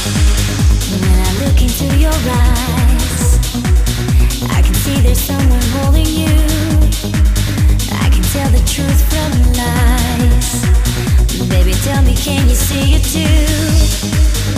When I look into your eyes, I can see there's someone holding you. I can tell the truth from lies. Baby, tell me, can you see it too?